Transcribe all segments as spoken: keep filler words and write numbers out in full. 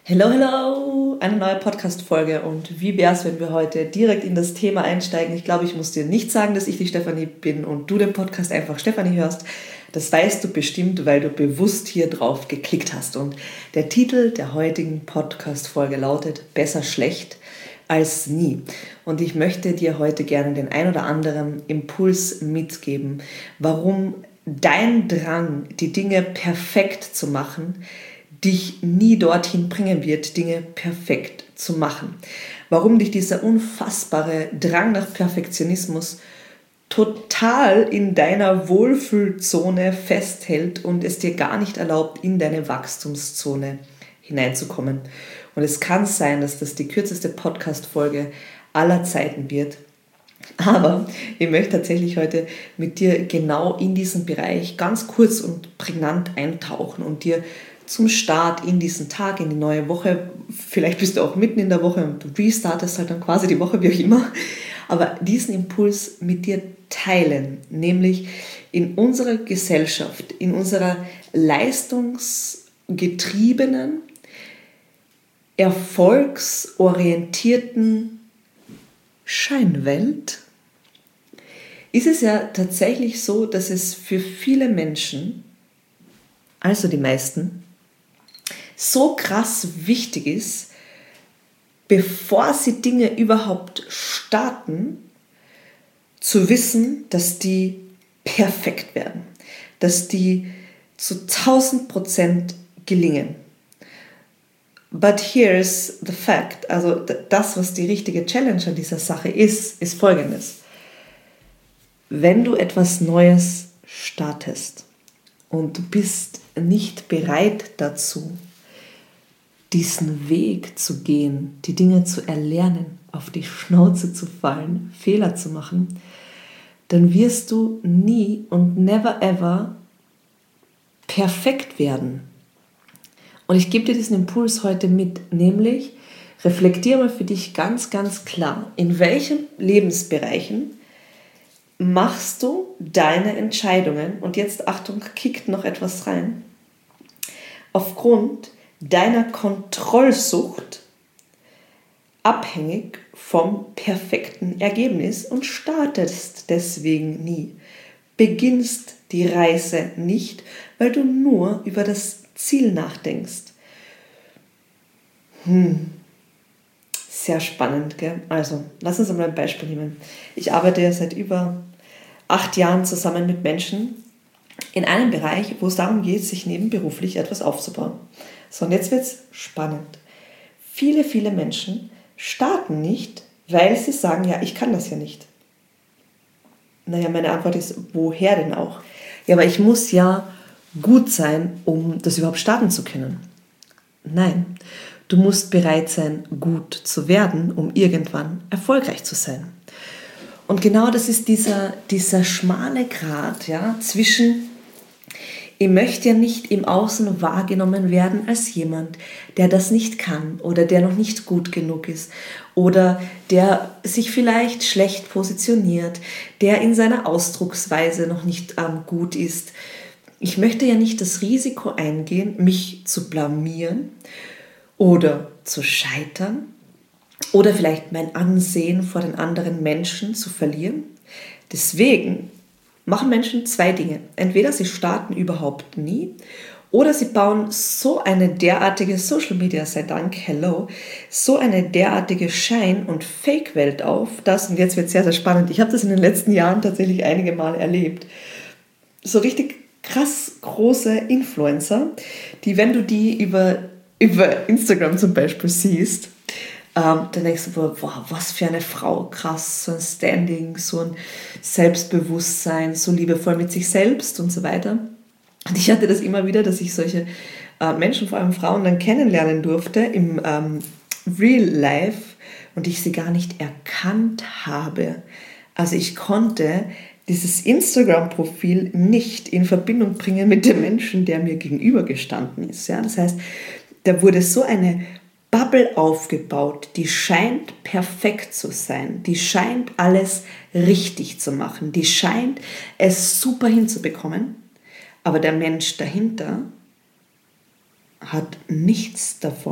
Hello, hello! Eine neue Podcast-Folge und wie wär's, wenn wir heute direkt in das Thema einsteigen? Ich glaube, ich muss dir nicht sagen, dass ich die Stefanie bin und du den Podcast einfach Stefanie hörst. Das weißt du bestimmt, weil du bewusst hier drauf geklickt hast. Und der Titel der heutigen Podcast-Folge lautet Besser schlecht als nie. Und ich möchte dir heute gerne den ein oder anderen Impuls mitgeben, warum dein Drang, die Dinge perfekt zu machen, dich nie dorthin bringen wird, Dinge perfekt zu machen. Warum dich dieser unfassbare Drang nach Perfektionismus total in deiner Wohlfühlzone festhält und es dir gar nicht erlaubt, in deine Wachstumszone hineinzukommen. Und es kann sein, dass das die kürzeste Podcast-Folge aller Zeiten wird. Aber ich möchte tatsächlich heute mit dir genau in diesen Bereich ganz kurz und prägnant eintauchen und dir zum Start in diesen Tag, in die neue Woche, vielleicht bist du auch mitten in der Woche und du restartest halt dann quasi die Woche, wie auch immer, aber diesen Impuls mit dir teilen, nämlich in unserer Gesellschaft, in unserer leistungsgetriebenen, erfolgsorientierten Scheinwelt ist es ja tatsächlich so, dass es für viele Menschen, also die meisten, so krass wichtig ist, bevor sie Dinge überhaupt starten, zu wissen, dass die perfekt werden, dass die zu tausend Prozent gelingen. But here's the fact, also das, was die richtige Challenge an dieser Sache ist, ist folgendes. Wenn du etwas Neues startest und du bist nicht bereit dazu, diesen Weg zu gehen, die Dinge zu erlernen, auf die Schnauze zu fallen, Fehler zu machen, dann wirst du nie und never ever perfekt werden. Und ich gebe dir diesen Impuls heute mit, nämlich reflektiere mal für dich ganz, ganz klar, in welchen Lebensbereichen machst du deine Entscheidungen, und jetzt Achtung, kickt noch etwas rein, aufgrund deiner Kontrollsucht abhängig vom perfekten Ergebnis und startest deswegen nie. Beginnst die Reise nicht, weil du nur über das Ziel nachdenkst. Hm. Sehr spannend, gell? Also, lass uns mal ein Beispiel nehmen. Ich arbeite ja seit über acht Jahren zusammen mit Menschen in einem Bereich, wo es darum geht, sich nebenberuflich etwas aufzubauen. So, und jetzt wird es spannend. Viele, viele Menschen starten nicht, weil sie sagen, ja, ich kann das ja nicht. Naja, meine Antwort ist, woher denn auch? Ja, aber ich muss ja gut sein, um das überhaupt starten zu können. Nein, du musst bereit sein, gut zu werden, um irgendwann erfolgreich zu sein. Und genau das ist dieser, dieser schmale Grat, ja, zwischen ich möchte ja nicht im Außen wahrgenommen werden als jemand, der das nicht kann oder der noch nicht gut genug ist oder der sich vielleicht schlecht positioniert, der in seiner Ausdrucksweise noch nicht ähm, gut ist. Ich möchte ja nicht das Risiko eingehen, mich zu blamieren oder zu scheitern oder vielleicht mein Ansehen vor den anderen Menschen zu verlieren. Deswegen machen Menschen zwei Dinge. Entweder sie starten überhaupt nie oder sie bauen so eine derartige Social Media, sei Dank, hello, so eine derartige Schein- und Fake-Welt auf, dass, und jetzt wird es sehr, sehr spannend, ich habe das in den letzten Jahren tatsächlich einige Mal erlebt, so richtig krass große Influencer, die, wenn du die über, über Instagram zum Beispiel siehst, Ähm, dann denkst du, wow, was für eine Frau, krass, so ein Standing, so ein Selbstbewusstsein, so liebevoll mit sich selbst und so weiter. Und ich hatte das immer wieder, dass ich solche äh, Menschen, vor allem Frauen, dann kennenlernen durfte im ähm, Real Life und ich sie gar nicht erkannt habe. Also ich konnte dieses Instagram-Profil nicht in Verbindung bringen mit dem Menschen, der mir gegenübergestanden ist. Ja? Das heißt, da wurde so eine Bubble aufgebaut, die scheint perfekt zu sein, die scheint alles richtig zu machen, die scheint es super hinzubekommen, aber der Mensch dahinter hat nichts davon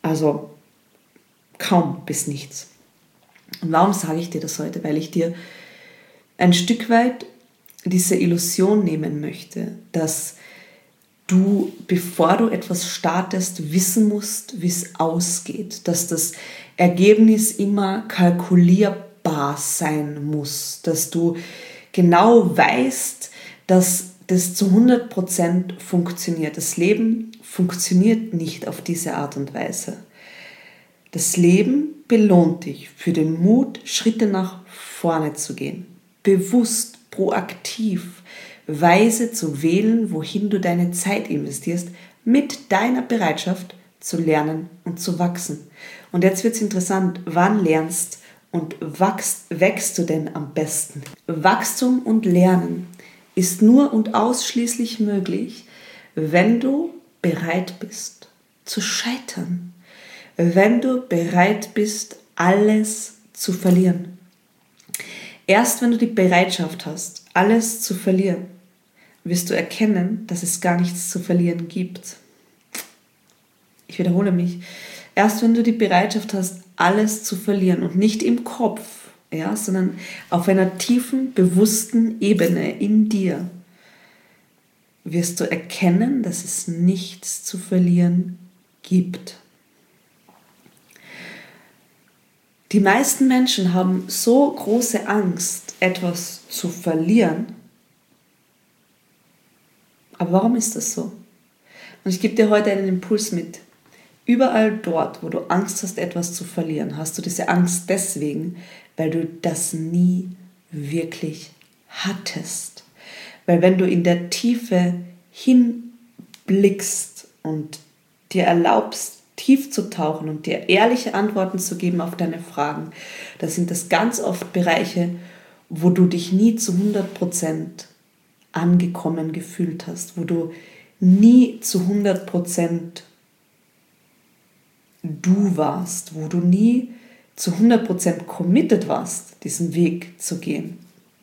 Also kaum bis nichts. Und warum sage ich dir das heute? Weil ich dir ein Stück weit diese Illusion nehmen möchte, dass du, bevor du etwas startest, wissen musst, wie es ausgeht. Dass das Ergebnis immer kalkulierbar sein muss. Dass du genau weißt, dass das zu hundert Prozent funktioniert. Das Leben funktioniert nicht auf diese Art und Weise. Das Leben belohnt dich für den Mut, Schritte nach vorne zu gehen. Bewusst, proaktiv, weise zu wählen, wohin du deine Zeit investierst, mit deiner Bereitschaft zu lernen und zu wachsen. Und jetzt wird es interessant, wann lernst und wachst, wächst du denn am besten? Wachstum und Lernen ist nur und ausschließlich möglich, wenn du bereit bist zu scheitern. Wenn du bereit bist, alles zu verlieren. Erst wenn du die Bereitschaft hast, alles zu verlieren, wirst du erkennen, dass es gar nichts zu verlieren gibt. Ich wiederhole mich. Erst wenn du die Bereitschaft hast, alles zu verlieren und nicht im Kopf, ja, sondern auf einer tiefen, bewussten Ebene in dir, wirst du erkennen, dass es nichts zu verlieren gibt. Die meisten Menschen haben so große Angst, etwas zu verlieren. Aber warum ist das so? Und ich gebe dir heute einen Impuls mit. Überall dort, wo du Angst hast, etwas zu verlieren, hast du diese Angst deswegen, weil du das nie wirklich hattest. Weil wenn du in der Tiefe hinblickst und dir erlaubst, tief zu tauchen und dir ehrliche Antworten zu geben auf deine Fragen, da sind das ganz oft Bereiche, wo du dich nie zu hundert Prozent angekommen gefühlt hast, wo du nie zu hundert Prozent du warst, wo du nie zu hundert Prozent committed warst, diesen Weg zu gehen.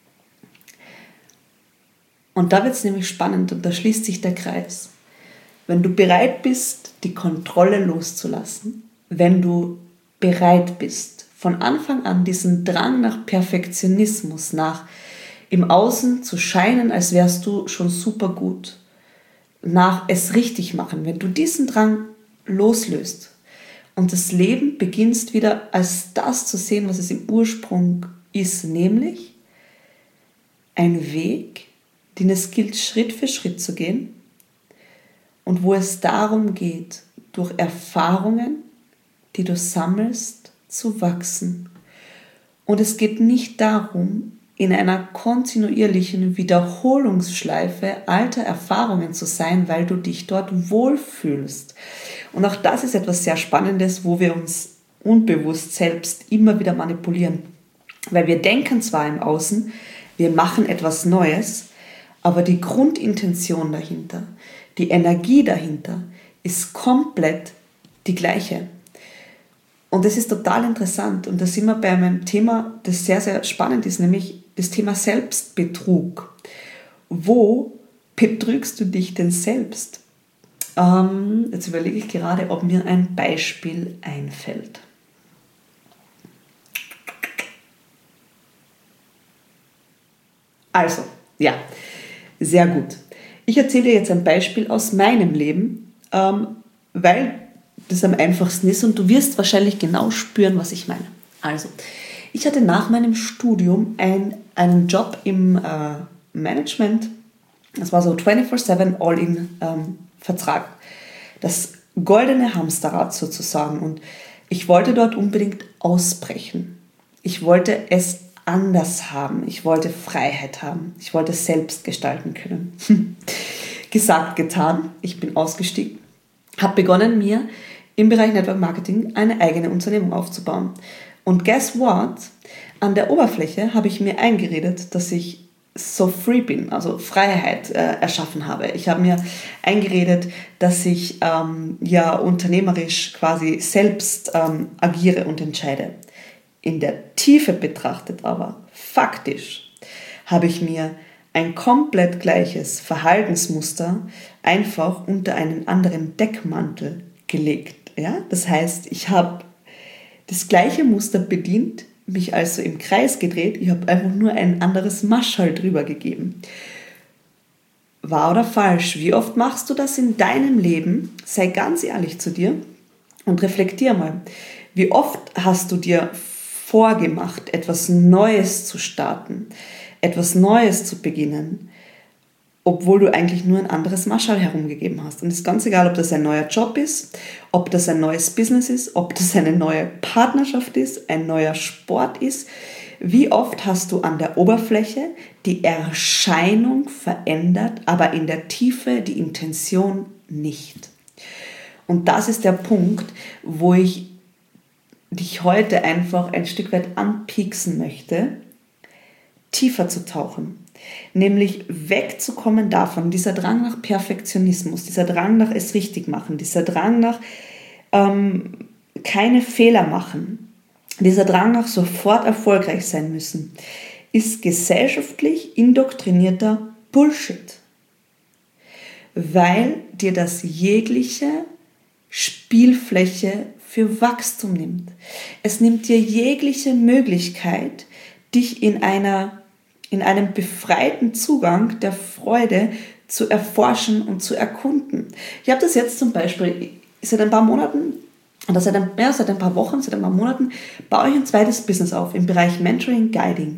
Und da wird es nämlich spannend und da schließt sich der Kreis. Wenn du bereit bist, die Kontrolle loszulassen, wenn du bereit bist, von Anfang an diesen Drang nach Perfektionismus, nach im Außen zu scheinen, als wärst du schon super gut, nach es richtig machen, wenn du diesen Drang loslöst und das Leben beginnst wieder als das zu sehen, was es im Ursprung ist, nämlich ein Weg, den es gilt, Schritt für Schritt zu gehen, und wo es darum geht, durch Erfahrungen, die du sammelst, zu wachsen. Und es geht nicht darum, in einer kontinuierlichen Wiederholungsschleife alter Erfahrungen zu sein, weil du dich dort wohlfühlst. Und auch das ist etwas sehr Spannendes, wo wir uns unbewusst selbst immer wieder manipulieren. Weil wir denken zwar im Außen, wir machen etwas Neues, aber die Grundintention dahinter, die Energie dahinter ist komplett die gleiche. Und das ist total interessant. Und da sind wir bei einem Thema, das sehr, sehr spannend ist, nämlich das Thema Selbstbetrug. Wo betrügst du dich denn selbst? Ähm, jetzt überlege ich gerade, ob mir ein Beispiel einfällt. Also, ja, sehr gut. Ich erzähle dir jetzt ein Beispiel aus meinem Leben, ähm, weil das am einfachsten ist und du wirst wahrscheinlich genau spüren, was ich meine. Also, ich hatte nach meinem Studium ein, einen Job im äh, Management. Das war so vierundzwanzig sieben All-in-Vertrag. Ähm, das goldene Hamsterrad sozusagen. Und ich wollte dort unbedingt ausbrechen. Ich wollte es anders haben. Ich wollte Freiheit haben. Ich wollte es selbst gestalten können. Gesagt, getan. Ich bin ausgestiegen. Habe begonnen, mir im Bereich Network Marketing eine eigene Unternehmung aufzubauen. Und guess what? An der Oberfläche habe ich mir eingeredet, dass ich so free bin, also Freiheit äh, erschaffen habe. Ich habe mir eingeredet, dass ich ähm, ja unternehmerisch quasi selbst ähm, agiere und entscheide. In der Tiefe betrachtet aber, faktisch, habe ich mir ein komplett gleiches Verhaltensmuster einfach unter einen anderen Deckmantel gelegt. Ja? Das heißt, ich habe das gleiche Muster bedient, mich also im Kreis gedreht, ich habe einfach nur ein anderes Maschall drüber gegeben. Wahr oder falsch? Wie oft machst du das in deinem Leben? Sei ganz ehrlich zu dir und reflektier mal. Wie oft hast du dir vorgemacht, etwas Neues zu starten, etwas Neues zu beginnen, obwohl du eigentlich nur ein anderes Maschall herumgegeben hast? Und es ist ganz egal, ob das ein neuer Job ist, ob das ein neues Business ist, ob das eine neue Partnerschaft ist, ein neuer Sport ist. Wie oft hast du an der Oberfläche die Erscheinung verändert, aber in der Tiefe die Intention nicht? Und das ist der Punkt, wo ich dich heute einfach ein Stück weit anpieksen möchte, tiefer zu tauchen. Nämlich wegzukommen davon, dieser Drang nach Perfektionismus, dieser Drang nach es richtig machen, dieser Drang nach ähm, keine Fehler machen, dieser Drang nach sofort erfolgreich sein müssen, ist gesellschaftlich indoktrinierter Bullshit, weil dir das jegliche Spielfläche für Wachstum nimmt. Es nimmt dir jegliche Möglichkeit, dich in einer in einem befreiten Zugang der Freude zu erforschen und zu erkunden. Ich habe das jetzt zum Beispiel seit ein paar Monaten, oder seit ein, ja, seit ein paar Wochen, seit ein paar Monaten, baue ich ein zweites Business auf im Bereich Mentoring, Guiding.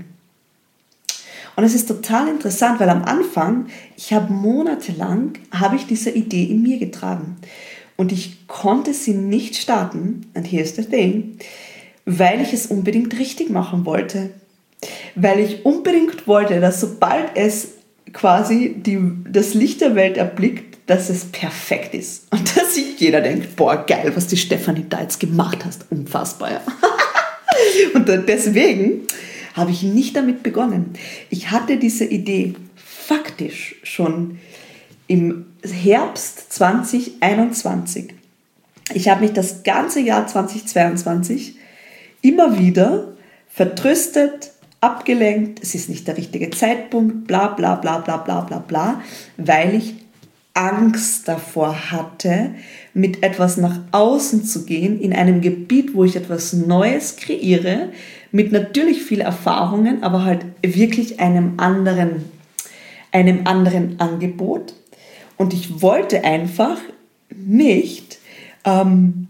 Und es ist total interessant, weil am Anfang, ich habe monatelang, habe ich diese Idee in mir getragen. Und ich konnte sie nicht starten, and here's the thing, weil ich es unbedingt richtig machen wollte. Weil ich unbedingt wollte, dass sobald es quasi die, das Licht der Welt erblickt, dass es perfekt ist. Und dass sich jeder denkt, boah, geil, was die Stefanie da jetzt gemacht hast. Unfassbar, ja. Und deswegen habe ich nicht damit begonnen. Ich hatte diese Idee faktisch schon im Herbst zwanzig einundzwanzig. Ich habe mich das ganze Jahr zwanzig zweiundzwanzig immer wieder vertröstet, abgelenkt, es ist nicht der richtige Zeitpunkt, bla bla bla bla bla bla bla, weil ich Angst davor hatte, mit etwas nach außen zu gehen, in einem Gebiet, wo ich etwas Neues kreiere, mit natürlich viel Erfahrungen, aber halt wirklich einem anderen, einem anderen Angebot. Und ich wollte einfach nicht ähm,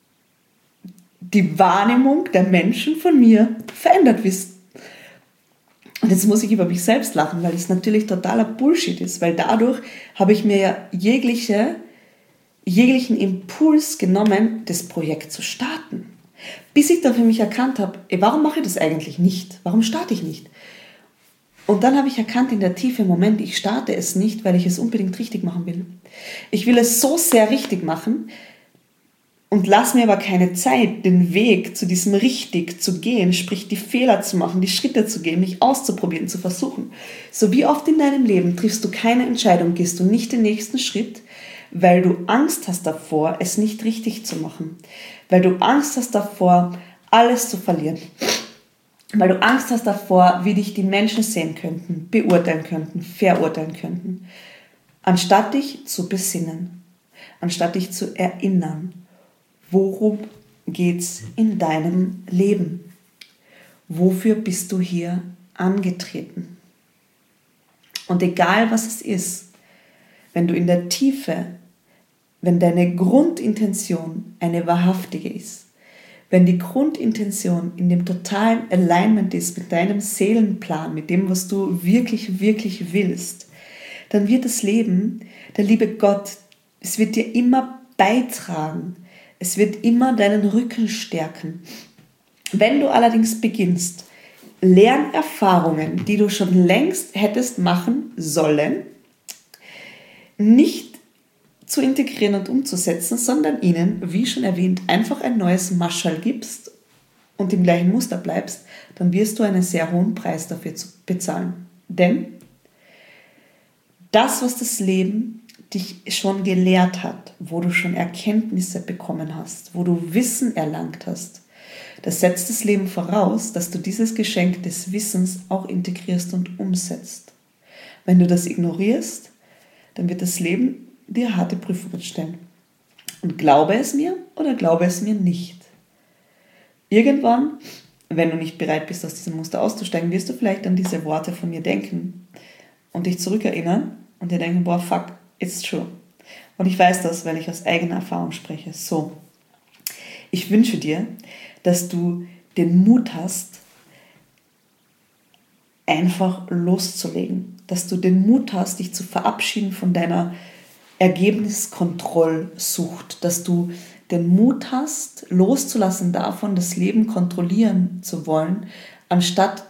die Wahrnehmung der Menschen von mir verändert wissen. Und jetzt muss ich über mich selbst lachen, weil es natürlich totaler Bullshit ist, weil dadurch habe ich mir ja jegliche, jeglichen Impuls genommen, das Projekt zu starten. Bis ich dann für mich erkannt habe, ey, warum mache ich das eigentlich nicht? Warum starte ich nicht? Und dann habe ich erkannt in der Tiefe, Moment, ich starte es nicht, weil ich es unbedingt richtig machen will. Ich will es so sehr richtig machen, und lass mir aber keine Zeit, den Weg zu diesem richtig zu gehen, sprich die Fehler zu machen, die Schritte zu gehen, mich auszuprobieren, zu versuchen. So wie oft in deinem Leben triffst du keine Entscheidung, gehst du nicht den nächsten Schritt, weil du Angst hast davor, es nicht richtig zu machen. Weil du Angst hast davor, alles zu verlieren. Weil du Angst hast davor, wie dich die Menschen sehen könnten, beurteilen könnten, verurteilen könnten. Anstatt dich zu besinnen, anstatt dich zu erinnern, worum geht's in deinem Leben? Wofür bist du hier angetreten? Und egal was es ist, wenn du in der Tiefe, wenn deine Grundintention eine wahrhaftige ist, wenn die Grundintention in dem totalen Alignment ist mit deinem Seelenplan, mit dem, was du wirklich, wirklich willst, dann wird das Leben, der liebe Gott, es wird dir immer beitragen. Es wird immer deinen Rücken stärken. Wenn du allerdings beginnst, Lernerfahrungen, die du schon längst hättest machen sollen, nicht zu integrieren und umzusetzen, sondern ihnen, wie schon erwähnt, einfach ein neues Maschall gibst und im gleichen Muster bleibst, dann wirst du einen sehr hohen Preis dafür bezahlen. Denn das, was das Leben dich schon gelehrt hat, wo du schon Erkenntnisse bekommen hast, wo du Wissen erlangt hast, das setzt das Leben voraus, dass du dieses Geschenk des Wissens auch integrierst und umsetzt. Wenn du das ignorierst, dann wird das Leben dir harte Prüfungen stellen. Und glaube es mir oder glaube es mir nicht. Irgendwann, wenn du nicht bereit bist, aus diesem Muster auszusteigen, wirst du vielleicht an diese Worte von mir denken und dich zurückerinnern und dir denken, boah, fuck, it's true. Und ich weiß das, weil ich aus eigener Erfahrung spreche. So, ich wünsche dir, dass du den Mut hast, einfach loszulegen. Dass du den Mut hast, dich zu verabschieden von deiner Ergebniskontrollsucht. Dass du den Mut hast, loszulassen davon, das Leben kontrollieren zu wollen, anstatt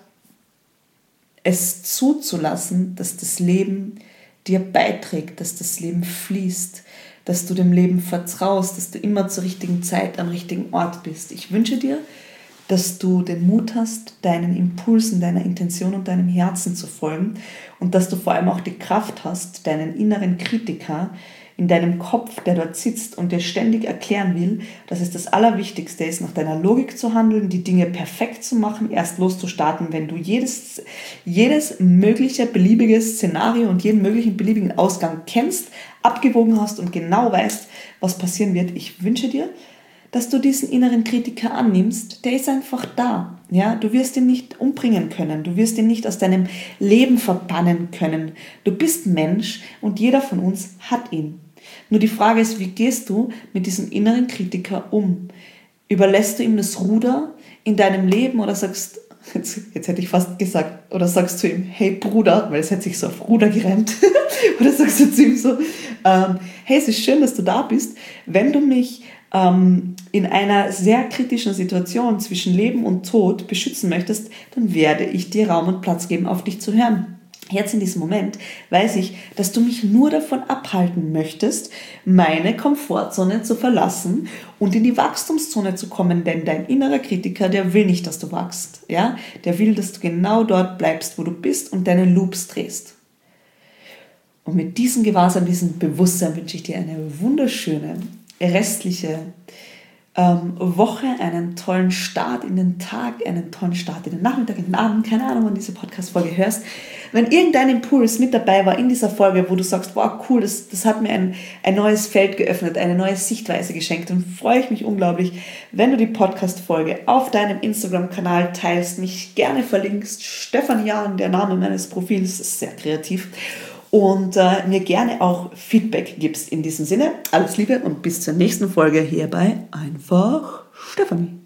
es zuzulassen, dass das Leben dir beiträgt, dass das Leben fließt, dass du dem Leben vertraust, dass du immer zur richtigen Zeit am richtigen Ort bist. Ich wünsche dir, dass du den Mut hast, deinen Impulsen, deiner Intention und deinem Herzen zu folgen und dass du vor allem auch die Kraft hast, deinen inneren Kritiker in deinem Kopf, der dort sitzt und dir ständig erklären will, dass es das Allerwichtigste ist, nach deiner Logik zu handeln, die Dinge perfekt zu machen, erst loszustarten, wenn du jedes, jedes mögliche beliebige Szenario und jeden möglichen beliebigen Ausgang kennst, abgewogen hast und genau weißt, was passieren wird. Ich wünsche dir, dass du diesen inneren Kritiker annimmst, der ist einfach da. Ja? Du wirst ihn nicht umbringen können, du wirst ihn nicht aus deinem Leben verbannen können. Du bist Mensch und jeder von uns hat ihn. Nur die Frage ist, wie gehst du mit diesem inneren Kritiker um? Überlässt du ihm das Ruder in deinem Leben oder sagst, jetzt, jetzt hätte ich fast gesagt, oder sagst du ihm, hey Bruder, weil es hätte sich so auf Ruder gereimt, oder sagst du zu ihm so, ähm, hey, es ist schön, dass du da bist, wenn du mich ähm, in einer sehr kritischen Situation zwischen Leben und Tod beschützen möchtest, dann werde ich dir Raum und Platz geben, auf dich zu hören. Jetzt in diesem Moment weiß ich, dass du mich nur davon abhalten möchtest, meine Komfortzone zu verlassen und in die Wachstumszone zu kommen, denn dein innerer Kritiker, der will nicht, dass du wachst. Ja? Der will, dass du genau dort bleibst, wo du bist und deine Loops drehst. Und mit diesem Gewahrsam, diesem Bewusstsein wünsche ich dir eine wunderschöne, restliche ähm, Woche, einen tollen Start in den Tag, einen tollen Start in den Nachmittag, in den Abend, keine Ahnung, wann du diese Podcast-Folge hörst. Wenn irgendein Impuls mit dabei war in dieser Folge, wo du sagst, wow, cool, das, das hat mir ein, ein neues Feld geöffnet, eine neue Sichtweise geschenkt, dann freue ich mich unglaublich, wenn du die Podcast-Folge auf deinem Instagram-Kanal teilst, mich gerne verlinkst, Stefan Jahn, der Name meines Profils, ist sehr kreativ, und äh, mir gerne auch Feedback gibst. In diesem Sinne, alles Liebe und bis zur nächsten Folge hier bei Einfach Stefanie.